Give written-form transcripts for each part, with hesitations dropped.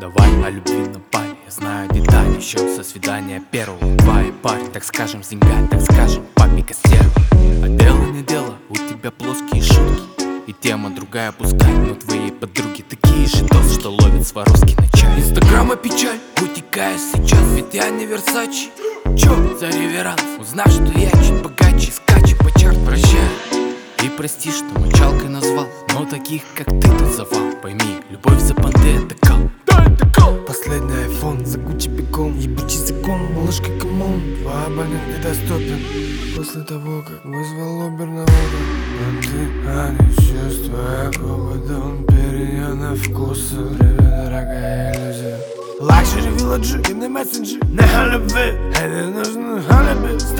Давай о любви на паре, я знаю детали еще со свидания первого. Твои парни, так скажем, с деньгами, так скажем, папика стерва. А дело не дело, у тебя плоские шутки и тема другая пускай, но твои подруги такие же досы, что ловят Сваровский на чай. Инстаграма печаль, утекаешь сейчас, ведь я не Версачи. Чё за реверанс, узнав, что я чуть богаче, скачу по чарт, прощай. И прости, что мочалкой назвал, но таких, как ты, тут завал. Пойми, любовь за понты — это кал. Да, это кал. Последний айфон за Гуччи бегом, ебучий закон, малышка камон. Твой абонент недоступен после того, как вызвал Убер на воду. Но ты, не чувствуя губы, да он перейдет на вкусы. Привет, дорогая иллюзия. Лакшери вилладжи и на мессенджи, не халибы. Это нужно халибы с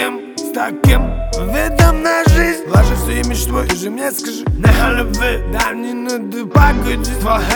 таким видом на жизнь. Ложи всю мечтой, ты же мне скажи, не халибы. Да мне надо погодить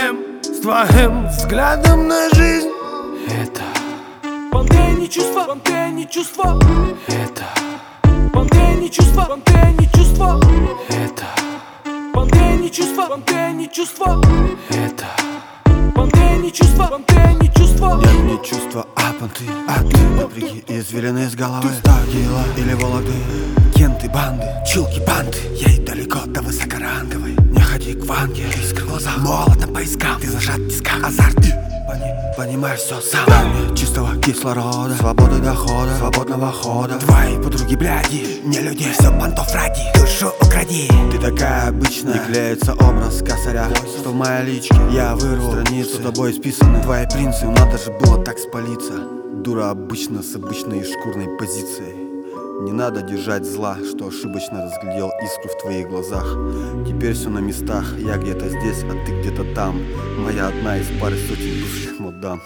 с твоим взглядом на жизнь. Это понты не чувства, понты не чувства. Это Понты не чувства, понты не чувства. Это Понты не чувства, понты не чувства. Это Понты не чувства, понты не чувства. Я не чувства, а понты, ты напряги извилины из головы. Тагила или Вологды, кенты, банды, чулки, банты. Ей далеко до высокоранговой. Не ходи к Ванге, искр в глазах, молотом по искам. Ты зажат в тисках, азарт, понимаешь все сам. Дай чистого кислорода, свободы дохода, свободного хода. Твои подруги, бляди, не людей, все понтов ради. Душу укради. Ты такая обычная, не клеится образ косаря, что в моей личке я вырву страницу, с тобой списаны твои принцы. Надо же было так спалиться. Дура обычно с обычной шкурной позицией. Не надо держать зла, что ошибочно разглядел искру в твоих глазах. Теперь все на местах, я где-то здесь, а ты где-то там. Моя одна из пары сотен бывших мадам.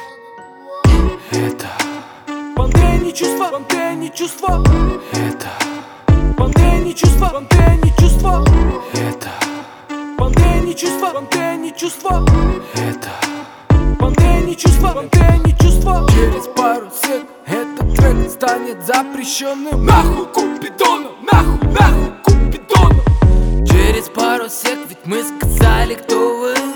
Это Понты не чувства, понты не чувства. Это Понты не чувства, понты не чувства. Это Понты не чувства, понты не чувства. Это Понты не чувства, понты не чувства. Через пару сек этот трек станет запрещенным. Нахуй Купидона, нахуй Купидона. Через пару сек, ведь мы сказали, кто вы.